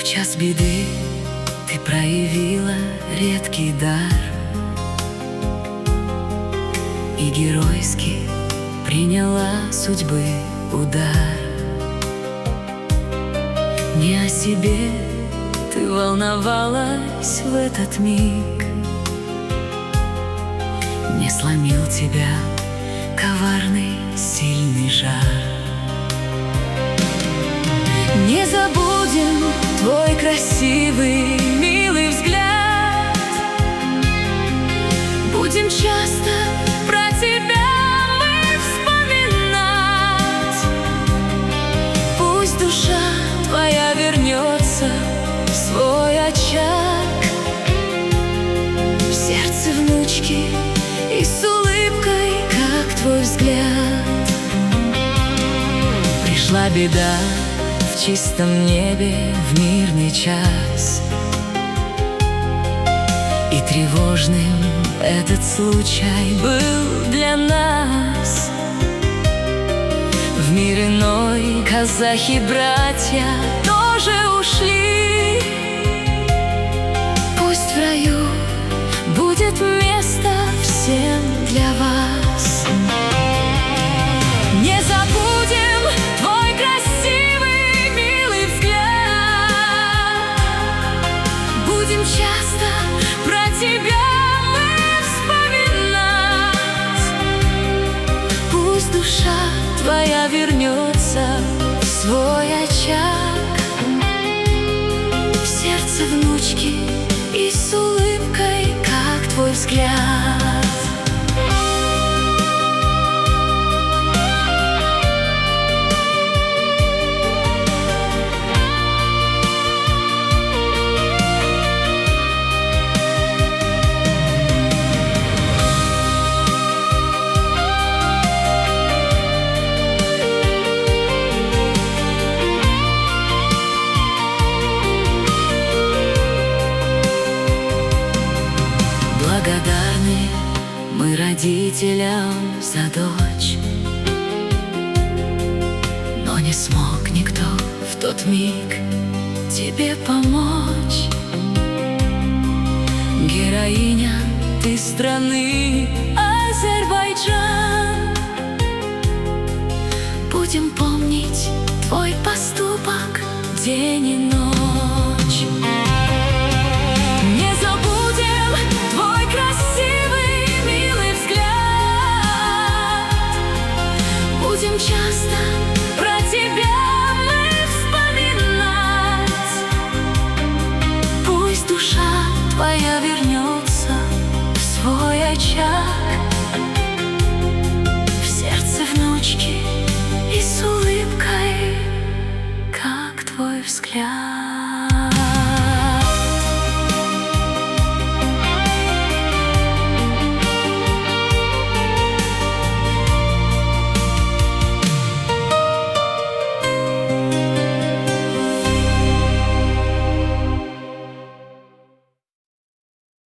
час беды ты проявила редкий дар и геройски приняла судьбы удар. Не о себе ты волновалась в этот миг, не сломил тебя коварный сильный жар. Не забудем твой красивый, милый взгляд. Будем часто про тебя мы вспоминать. Пусть душа твоя вернется в свой очаг, в сердце внучки и с улыбкой, как твой взгляд. Пришла беда в чистом небе в мирный час, и тревожным этот случай был для нас. В мир иной казахи-братья тоже ушли. Пусть в раю будет место всем для вас. Не забудем твой красивый, милый взгляд. Будем часто про тебя мы вспоминать. Пусть душа твоя вернется в свой очаг, в сердце внучки и с улыбкой, как твой взгляд. Благодарны мы родителям за дочь, но не смог никто в тот миг тебе помочь. Героиня ты страны Азербайджан. Будем помнить твой поступок день и ночь. Не забудем твой красивый, милый взгляд. Будем часто про тебя мы вспоминать. Пусть душа твоя вернется в свой очаг, в сердце внучки и с улыбкой, как твой взгляд.